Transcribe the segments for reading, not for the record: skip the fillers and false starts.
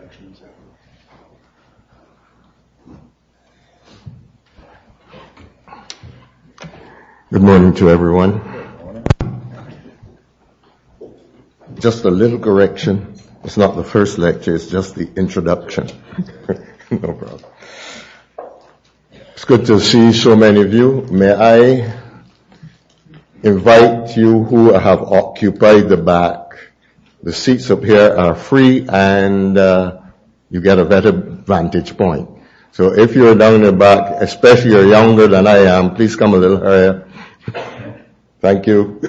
corrections. Good morning to everyone. Just a little correction. It's not the first lecture, it's just the introduction. No problem. It's good to see so many of you. May I invite you who have occupied the back. The seats up here are free and you get a better vantage point. So if you're down in the back, especially you're younger than I am, please come a little higher. Thank you.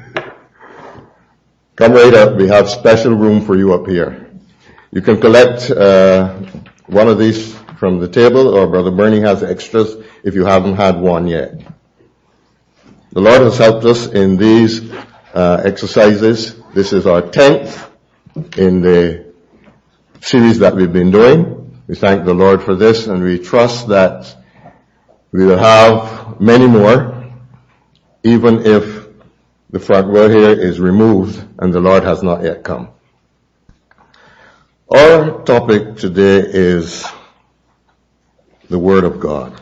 Come right up. We have special room for you up here. You can collect one of these from the table, or Brother Bernie has extras if you haven't had one yet. The Lord has helped us in these exercises. This is our 10th in the series that we've been doing. We thank the Lord for this, and we trust that we will have many more, even if the front row here is removed and the Lord has not yet come. Our topic today is the Word of God.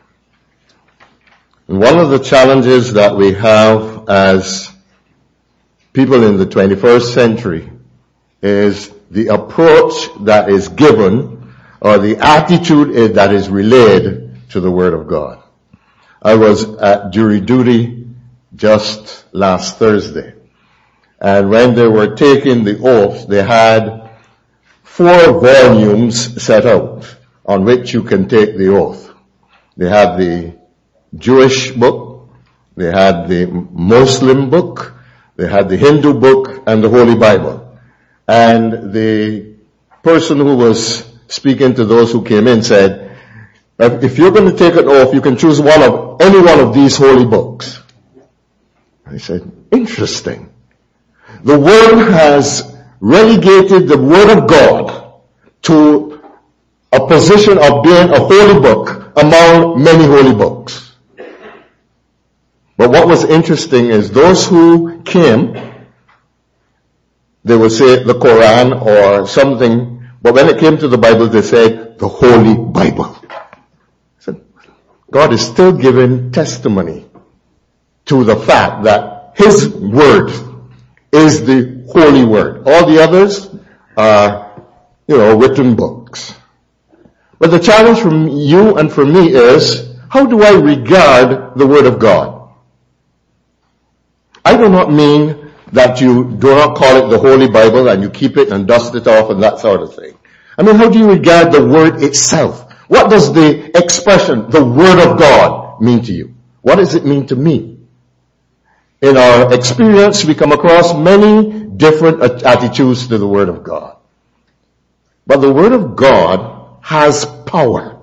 And one of the challenges that we have as people in the 21st century is the approach that is given, or the attitude that is relayed to the Word of God. I was at jury duty just last Thursday, and when they were taking the oath, they had 4 volumes set out on which you can take the oath. They had the Jewish book, they had the Muslim book, they had the Hindu book, and the Holy Bible. And the person who was speaking to those who came in said, if you're going to take an oath, you can choose any one of these holy books. I said, interesting. The world has relegated the Word of God to a position of being a holy book among many holy books. But what was interesting is those who came, they would say the Quran or something, but when it came to the Bible, they said the Holy Bible. I said, God is still giving testimony to the fact that His Word is the Holy Word. All the others are, written books. But the challenge from you and from me is, how do I regard the Word of God? I do not mean that you do not call it the Holy Bible and you keep it and dust it off and that sort of thing. I mean, how do you regard the Word itself? What does the expression, the Word of God, mean to you? What does it mean to me? In our experience, we come across many different attitudes to the Word of God. But the Word of God has power.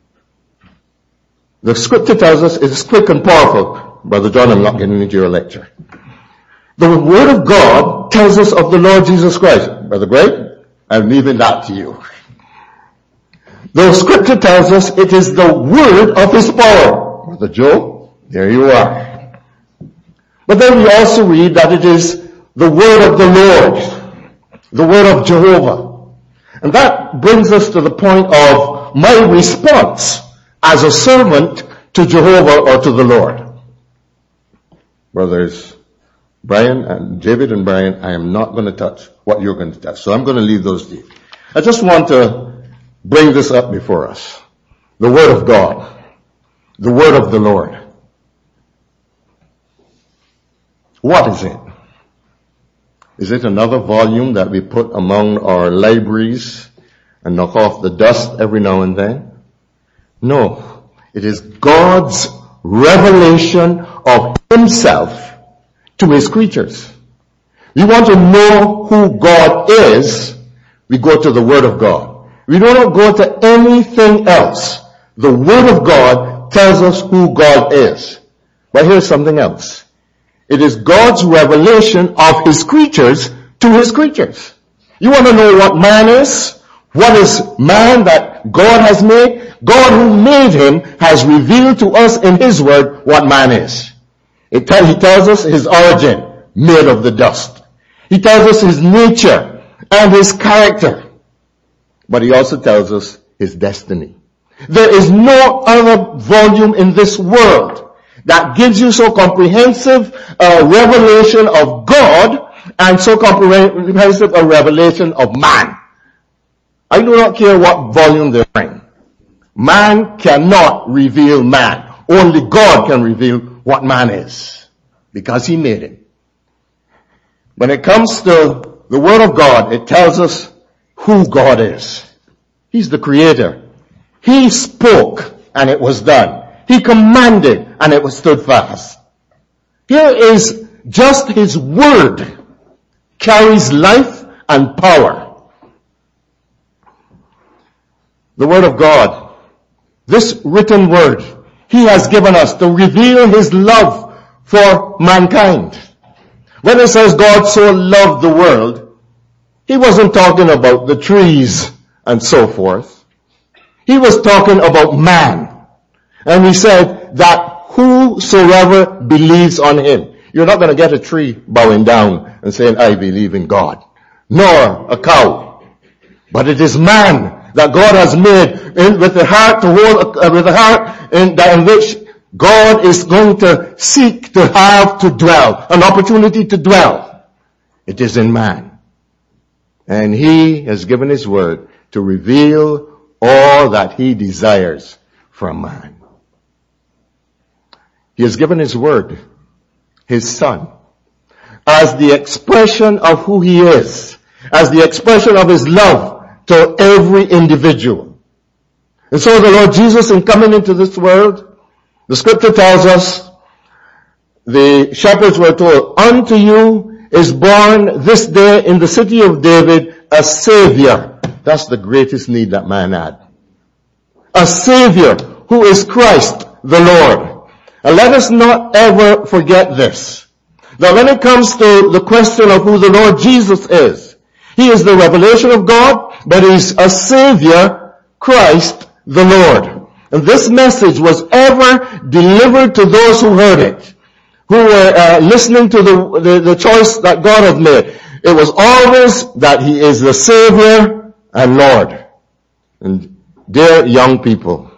The Scripture tells us it's quick and powerful. Brother John, I'm not getting into your lecture. The Word of God tells us of the Lord Jesus Christ. Brother Greg, I'm leaving that to you. The Scripture tells us it is the Word of His power. Brother Joe, there you are. But then we also read that it is the Word of the Lord, the Word of Jehovah. And that brings us to the point of my response as a servant to Jehovah or to the Lord. Brothers Brian and David and Brian, I am not going to touch what you're going to touch. So I'm going to leave those to you. I just want to bring this up before us. The Word of God, the Word of the Lord. What is it? Is it another volume that we put among our libraries and knock off the dust every now and then? No. It is God's revelation of Himself to His creatures. You want to know who God is, we go to the Word of God. We do not go to anything else. The Word of God tells us who God is. But here's something else. It is God's revelation of His creatures to His creatures. You want to know what man is? What is man that God has made? God who made him has revealed to us in His Word what man is. He tells us his origin, made of the dust. He tells us his nature and his character. but he also tells us his destiny. There is no other volume in this world that gives you so comprehensive a revelation of God and so comprehensive a revelation of man. I do not care what volume they're in. Man cannot reveal man. Only God can reveal what man is, because he made him. When it comes to the Word of God, it tells us who God is. He's the Creator. He spoke and it was done. He commanded and it was stood fast. Here is just His Word carries life and power. The Word of God, this written Word, He has given us to reveal His love for mankind. When it says God so loved the world, He wasn't talking about the trees and so forth. He was talking about man. And He said that whosoever believes on Him. You're not going to get a tree bowing down and saying, I believe in God. Nor a cow. But it is man that God has made with the heart to hold, with the heart in which God is going to seek to have to dwell, an opportunity to dwell. It is in man. And He has given His Word to reveal all that He desires from man. He has given His Word, His Son, as the expression of who He is, as the expression of His love to every individual. And so the Lord Jesus, in coming into this world, the scripture tells us, the shepherds were told, unto you is born this day in the city of David a Savior. That's the greatest need that man had. A Savior who is Christ the Lord. And let us not ever forget this. Now when it comes to the question of who the Lord Jesus is, He is the revelation of God, but He's a Savior, Christ the Lord. And this message was ever delivered to those who heard it, who were listening to the choice that God had made. It was always that He is the Savior and Lord. And dear young people,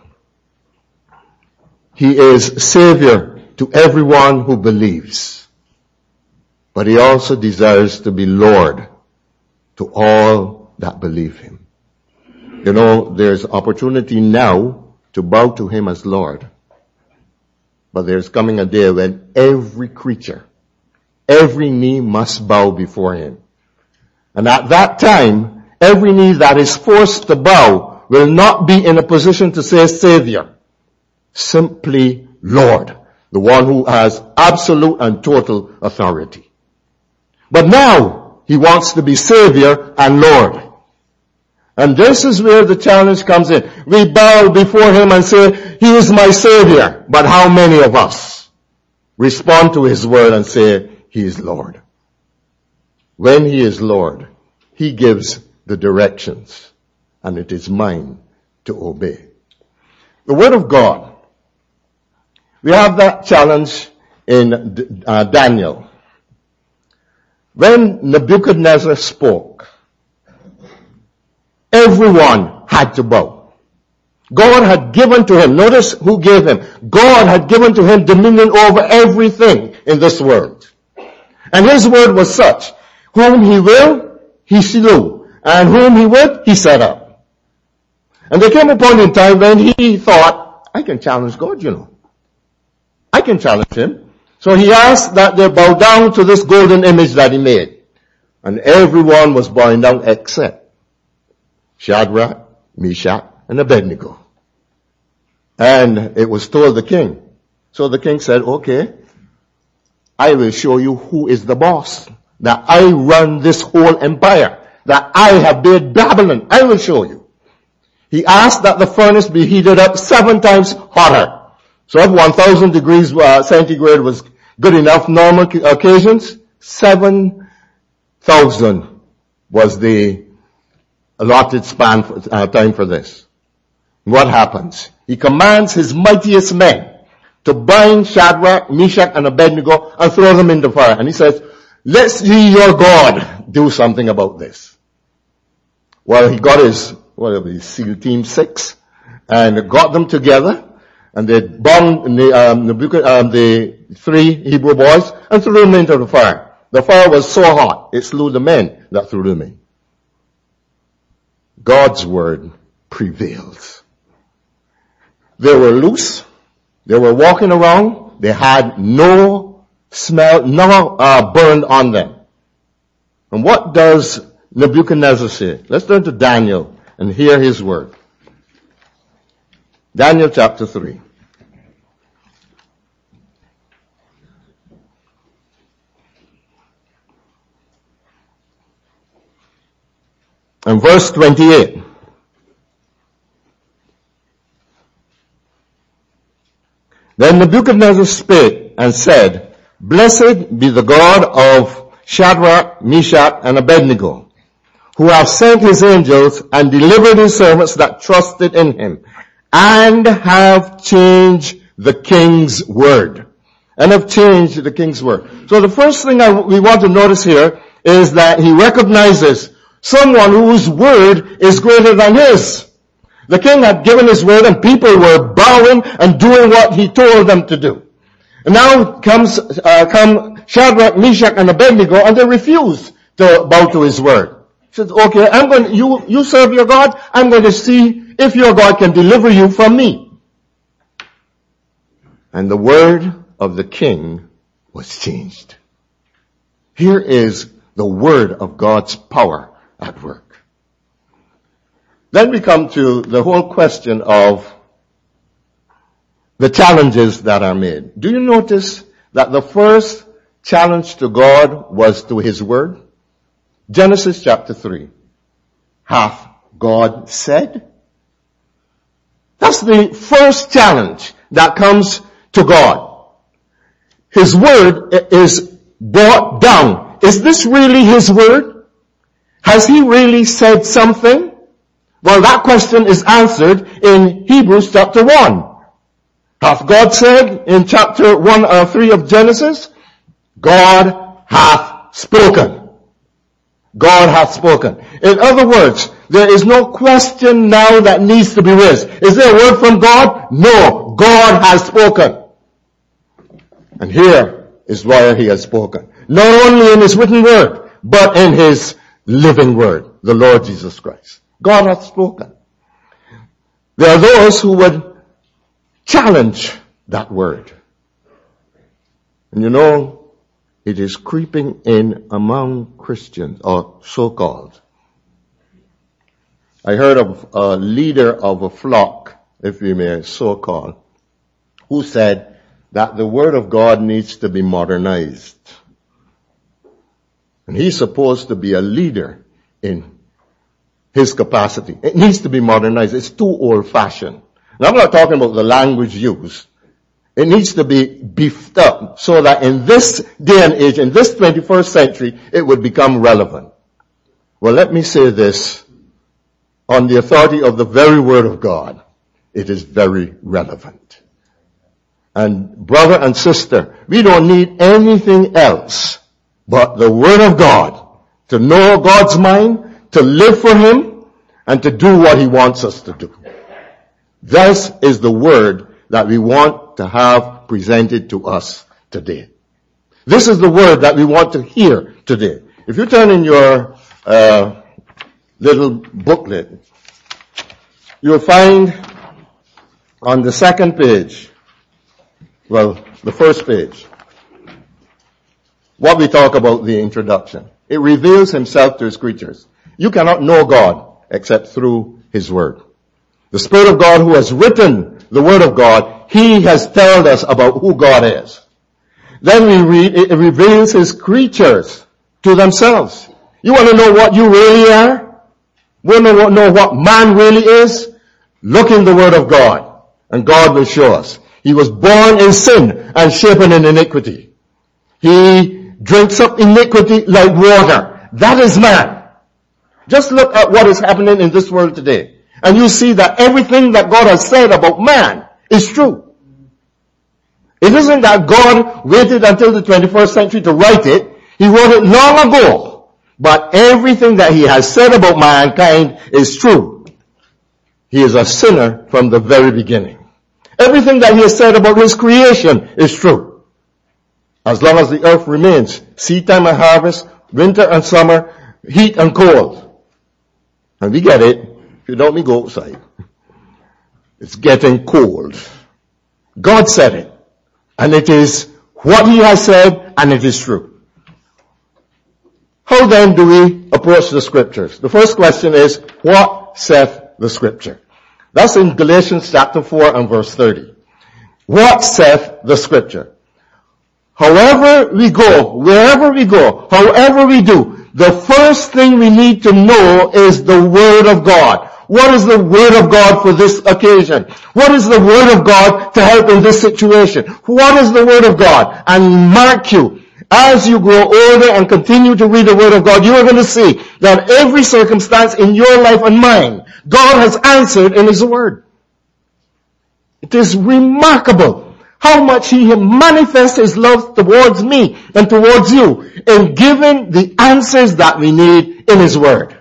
He is Savior to everyone who believes. But He also desires to be Lord to all that believe Him. You know, there's opportunity now to bow to Him as Lord. But there's coming a day when every creature, every knee must bow before Him. And at that time, every knee that is forced to bow will not be in a position to say Savior. Simply Lord, the one who has absolute and total authority. But now, He wants to be Savior and Lord. And this is where the challenge comes in. We bow before Him and say, He is my Savior. But how many of us respond to His word and say, He is Lord? When He is Lord, He gives the directions, and it is mine to obey. The Word of God. We have that challenge in Daniel. When Nebuchadnezzar spoke, everyone had to bow. God had given to him, notice who gave him. God had given to him dominion over everything in this world. And His word was such, whom He will, He slew, and whom He would, He set up. And there came a point in time when he thought, I can challenge God, you know. I can challenge Him. So he asked that they bow down to this golden image that he made. And everyone was bowing down except Shadrach, Meshach, and Abednego. And it was told the king. So the king said, okay, I will show you who is the boss. That I run this whole empire. That I have made Babylon. I will show you. He asked that the furnace be heated up 7 times hotter. So if 1,000 degrees centigrade was good enough normal occasions, 7,000 was the allotted span time for this. What happens? He commands His mightiest men to bind Shadrach, Meshach, and Abednego and throw them in the fire. And He says, let's see your God do something about this. Well, he got his SEAL Team 6, and got them together, and they bombed the 3 Hebrew boys and threw them into the fire. The fire was so hot, it slew the men that threw them in. God's word prevails. They were loose. They were walking around. They had no smell, no burn on them. And what does Nebuchadnezzar say? Let's turn to Daniel and hear his word. Daniel chapter 3. And verse 28. Then Nebuchadnezzar spake and said, Blessed be the God of Shadrach, Meshach, and Abednego, who have sent his angels and delivered his servants that trusted in him, and have changed the king's word. And have changed the king's word. So the first thing we want to notice here is that he recognizes someone whose word is greater than his. The king had given his word and people were bowing and doing what he told them to do. And now come Shadrach, Meshach, and Abednego, and they refuse to bow to his word. He said, okay, you serve your God, I'm going to see if your God can deliver you from me. And the word of the king was changed. Here is the word of God's power at work. Then we come to the whole question of the challenges that are made. Do you notice that the first challenge to God was to his word? Genesis chapter 3. Hath God said? That's the first challenge that comes to God. His word is brought down. Is this really his word? Has he really said something? Well, that question is answered in Hebrews chapter 1. Hath God said in chapter 3 of Genesis? God hath spoken. God hath spoken. In other words, there is no question now that needs to be raised. Is there a word from God? No. God has spoken. And here is where he has spoken. Not only in his written word, but in his living word, the Lord Jesus Christ. God hath spoken. There are those who would challenge that word. And you know, it is creeping in among Christians, or so-called. I heard of a leader of a flock, if we may so call, who said that the word of God needs to be modernized. And he's supposed to be a leader in his capacity. It needs to be modernized. It's too old-fashioned. And I'm not talking about the language used. It needs to be beefed up so that in this day and age, in this 21st century, it would become relevant. Well, let me say this. On the authority of the very word of God, it is very relevant. And brother and sister, we don't need anything else but the word of God to know God's mind, to live for him, and to do what he wants us to do. This is the word that we want to have presented to us today. This is the word that we want to hear today. If you turn in your little booklet, you'll find on the second page, well, the first page, what we talk about the introduction. It reveals himself to his creatures. You cannot know God except through his word. The Spirit of God who has written the word of God, he has told us about who God is. Then we read, it reveals his creatures to themselves. You want to know what you really are? Want to know what man really is? Look in the word of God, and God will show us. He was born in sin and shapen in iniquity. He drinks up iniquity like water. That is man. Just look at what is happening in this world today. And you see that everything that God has said about man is true. It isn't that God waited until the 21st century to write it. He wrote it long ago. But everything that he has said about mankind is true. he is a sinner from the very beginning. Everything that he has said about his creation is true. As long as the earth remains, seed time and harvest, winter and summer, heat and cold. And we get it. If you don't, we go outside. It's getting cold. God said it. And it is what he has said, and it is true. How then do we approach the scriptures? The first question is, what saith the scripture? That's in Galatians chapter 4 and verse 30. What saith the scripture? However we go, wherever we go, however we do, the first thing we need to know is the Word of God. What is the Word of God for this occasion? What is the Word of God to help in this situation? What is the Word of God? And mark you, as you grow older and continue to read the Word of God, you are going to see that every circumstance in your life and mine, God has answered in His Word. It is remarkable how much He manifests His love towards me and towards you in giving the answers that we need in His Word.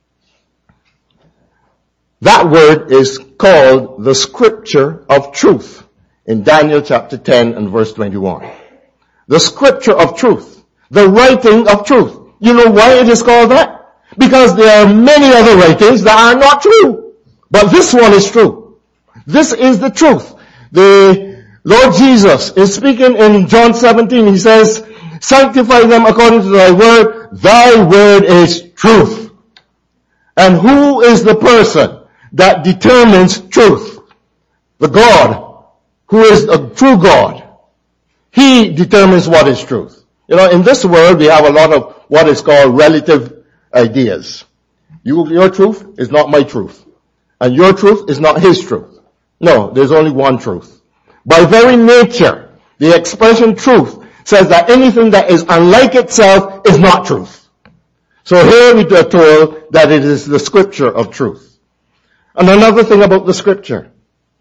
That word is called the Scripture of Truth in Daniel chapter 10 and verse 21. The Scripture of Truth. The writing of truth. You know why it is called that? Because there are many other writings that are not true. But this one is true. This is the truth. The Lord Jesus is speaking in John 17. He says, sanctify them according to thy word. Thy word is truth. And who is the person that determines truth? The God who is a true God. He determines what is truth. You know, in this world we have a lot of what is called relative ideas. Your truth is not my truth. And your truth is not his truth. No, there's only one truth. By very nature, the expression truth says that anything that is unlike itself is not truth. So here we are told that it is the Scripture of truth. And another thing about the Scripture.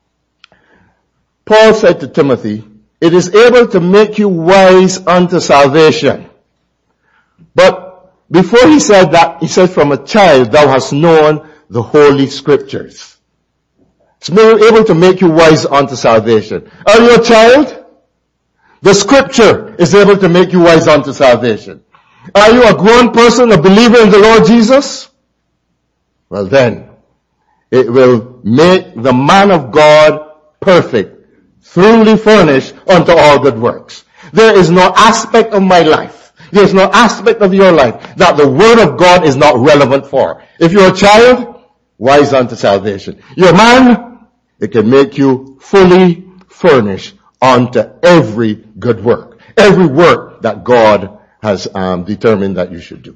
Paul said to Timothy, it is able to make you wise unto salvation. But before he said that, he said, from a child thou hast known the Holy Scriptures. It's able to make you wise unto salvation. Are you a child? The Scripture is able to make you wise unto salvation. Are you a grown person, a believer in the Lord Jesus? Well then, it will make the man of God perfect, truly furnished unto all good works. There is no aspect of my life, there is no aspect of your life that the Word of God is not relevant for. If you're a child, wise unto salvation. You're a man, it can make you fully furnished unto every good work. Every work that God has determined that you should do.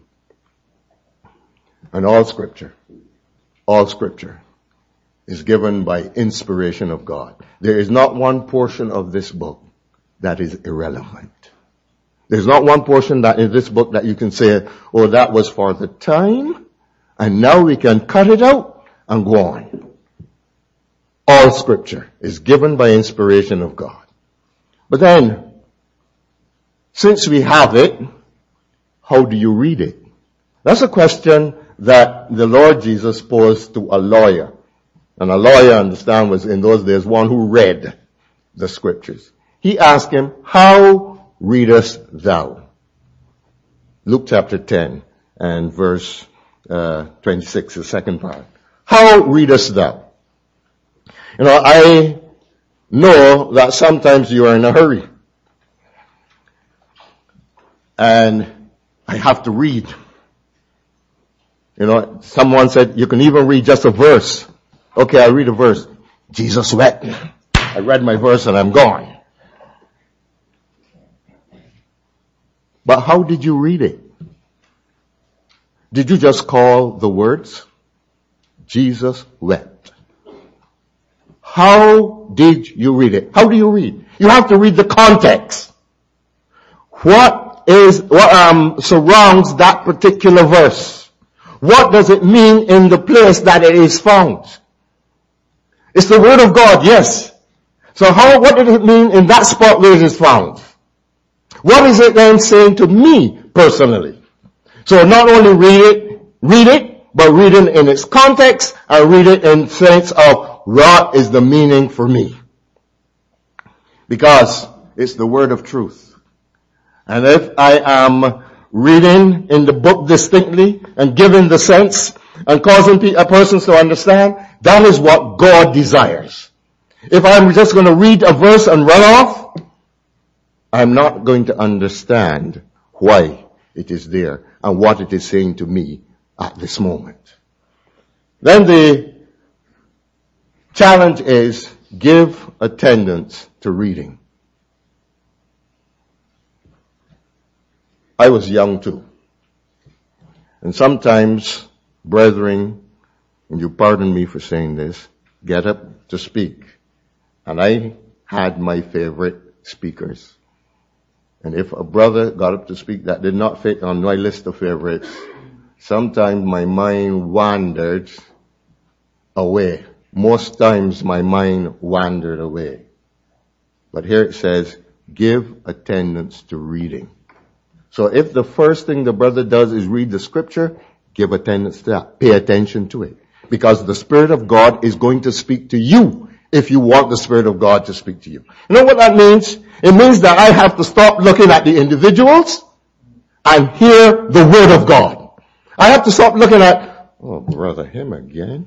And all scripture is given by inspiration of God. There is not one portion of this book that is irrelevant. There's not one portion that in this book that you can say, oh, that was for the time, and now we can cut it out and go on. All scripture is given by inspiration of God. But then, since we have it, how do you read it? That's a question that the Lord Jesus posed to a lawyer. And a lawyer, understand, was in those days one who read the scriptures. He asked him, how readest thou? Luke chapter 10 and verse 26, the second part. How readest thou? You know, I know that sometimes you are in a hurry. And I have to read. You know, someone said you can even read just a verse. Okay, I read a verse. Jesus wept. I read my verse and I'm gone. But how did you read it? Did you just call the words? Jesus wept. How did you read it? How do you read? You have to read the context. What surrounds that particular verse? What does it mean in the place that it is found? It's the Word of God, yes. So what did it mean in that spot where it is found? What is it then saying to me personally? So not only read it, but read it in its context and read it in sense of what is the meaning for me. Because it's the word of truth. And if I am reading in the book distinctly and giving the sense and causing persons to understand, that is what God desires. If I'm just going to read a verse and run off, I'm not going to understand why it is there and what it is saying to me at this moment. Then the challenge is give attendance to reading. I was young too. And sometimes, brethren, and you pardon me for saying this, get up to speak. And I had my favorite speakers. And if a brother got up to speak that did not fit on my list of favorites, sometimes my mind wandered away. Most times my mind wandered away. But here it says, give attendance to reading. So if the first thing the brother does is read the scripture, give attendance to that. Pay attention to it. Because the Spirit of God is going to speak to you if you want the Spirit of God to speak to you. You know what that means? It means that I have to stop looking at the individuals and hear the Word of God. I have to stop looking at, oh brother, him again.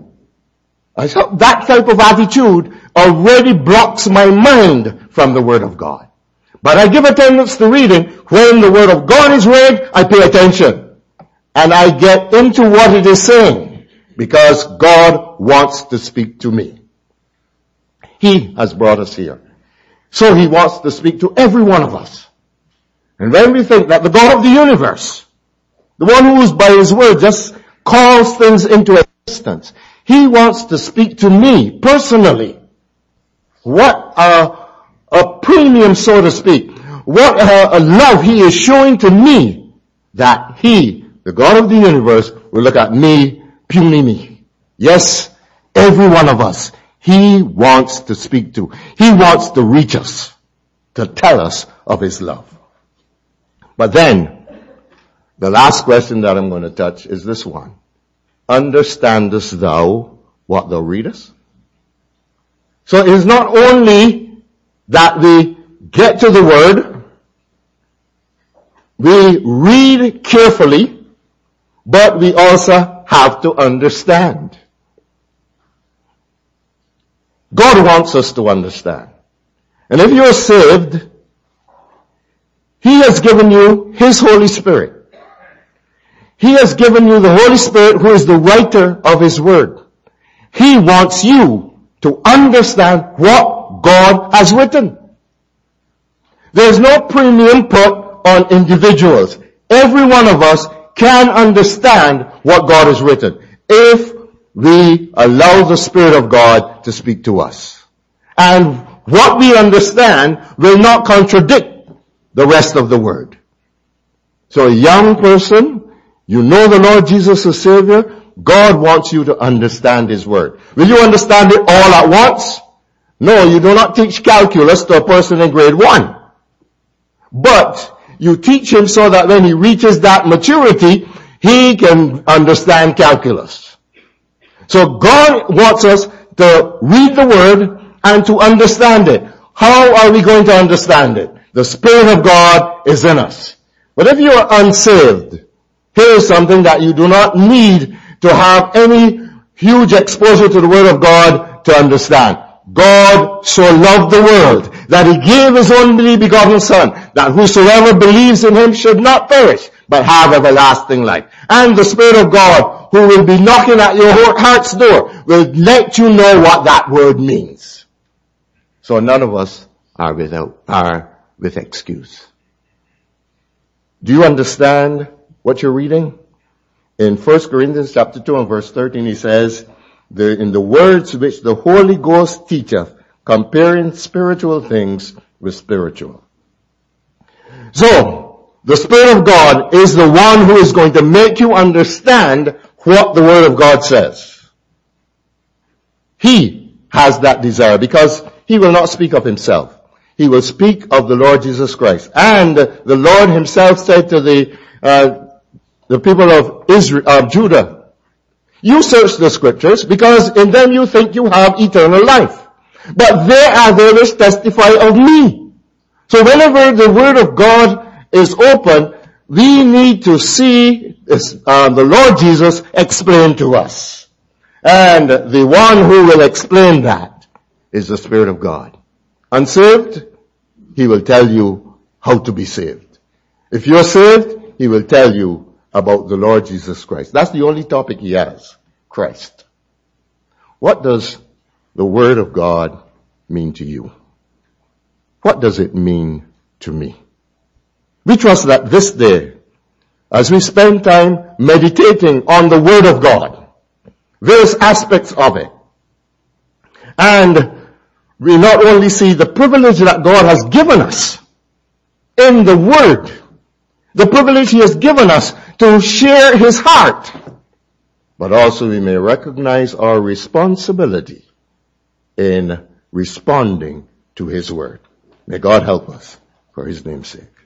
That type of attitude already blocks my mind from the Word of God. But I give attendance to reading. When the Word of God is read, I pay attention. And I get into what it is saying. Because God wants to speak to me. He has brought us here. So He wants to speak to every one of us. And when we think that the God of the universe, the one who is by His word just calls things into existence, He wants to speak to me personally. What a premium, so to speak. What a love He is showing to me that He, the God of the universe, will look at me, puny me. Yes, every one of us. He wants to speak to. He wants to reach us, to tell us of His love. But then, the last question that I'm going to touch is this one. Understandest thou what thou readest? So it is not only that we get to the Word, we read carefully, but we also have to understand. God wants us to understand. And if you are saved, He has given you His Holy Spirit. He has given you the Holy Spirit who is the writer of His Word. He wants you to understand what God has written. There is no premium put on individuals. Every one of us can understand what God has written if we allow the Spirit of God to speak to us. And what we understand will not contradict the rest of the Word. So a young person, you know the Lord Jesus as Savior, God wants you to understand His Word. Will you understand it all at once? No, you do not teach calculus to a person in grade 1. But you teach him so that when he reaches that maturity, he can understand calculus. So God wants us to read the Word and to understand it. How are we going to understand it? The Spirit of God is in us. But if you are unsaved, here is something that you do not need to have any huge exposure to the Word of God to understand. God so loved the world that He gave His only begotten Son, that whosoever believes in Him should not perish, but have everlasting life. And the Spirit of God, who will be knocking at your heart's door, will let you know what that word means. So none of us are with excuse. Do you understand what you're reading? In 1 Corinthians chapter 2 and verse 13, he says, in the words which the Holy Ghost teacheth, comparing spiritual things with spiritual. So, the Spirit of God is the one who is going to make you understand what the Word of God says. He has that desire because He will not speak of Himself. He will speak of the Lord Jesus Christ. And the Lord Himself said to the people of Judah, You search the scriptures because in them you think you have eternal life. But there is testify of me. So whenever the word of God is open, we need to see the Lord Jesus explain to us. And the one who will explain that is the Spirit of God. Unsaved, He will tell you how to be saved. If you're saved, He will tell you about the Lord Jesus Christ. That's the only topic He has. Christ. What does the Word of God mean to you? What does it mean to me? We trust that this day, as we spend time meditating on the Word of God, various aspects of it, and we not only see the privilege that God has given us in the Word, the privilege He has given us to share His heart, but also we may recognize our responsibility in responding to His Word. May God help us for His name's sake.